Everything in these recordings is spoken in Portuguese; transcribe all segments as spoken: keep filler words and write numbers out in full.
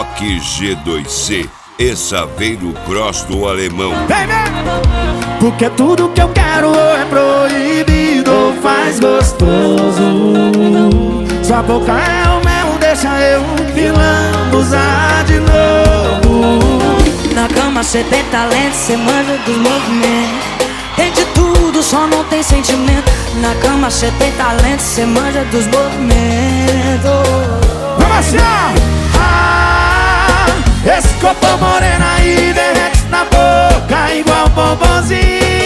Rock G dois C e Saveiro Cross do Alemão. Vem, vem! Porque tudo que eu quero ou é proibido ou faz gostoso. Sua boca é o mel, deixa eu pilando, usar de novo. Na cama cê tem talento, cê manja dos movimentos. Tem de tudo, só não tem sentimento. Na cama cê tem talento, cê manja dos movimentos. Vamos assim, ó! Ah, esse corpo moreno aí derrete na boca igual bombonzinho.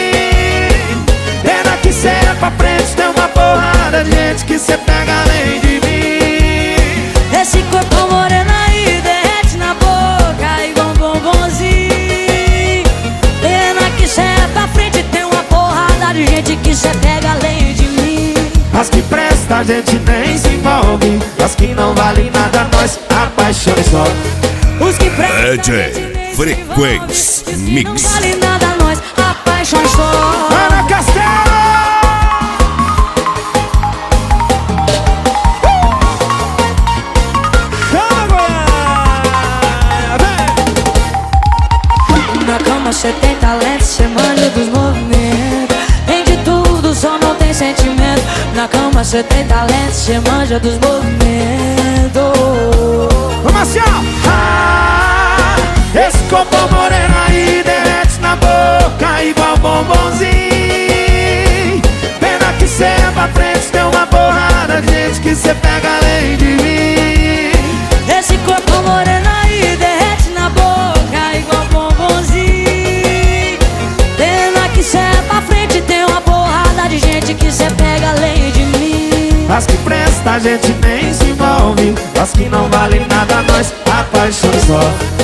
Pena que cê é pra frente, tem uma porrada de gente que cê pega além de mim. Esse corpo moreno aí derrete na boca igual bombonzinho. Pena que cê é pra frente, tem uma porrada de gente que cê pega além de mim. As que presta a gente nem se envolve, as que não valem nada nós apaixona só. Os que prestam D J Frequência Mix. não vale nada, nós apaixona só. Ana Castelo! Na cama cê tem talento, cê manja dos movimentos. Tem de tudo, só não tem sentimento. Na cama cê tem talento, cê manja dos movimentos. Vamos assim, ó! Ah, esse corpo moreno aí derrete na boca igual bombonzinho. Pena que cê é pra frente, tem uma porrada de gente que cê pega além de mim. Esse corpo moreno aí derrete na boca igual bombonzinho. Pena que cê é pra frente, tem uma porrada de gente que cê pega além de mim. As que presta a gente nem se envolve, as que não valem nada nós apaixona só.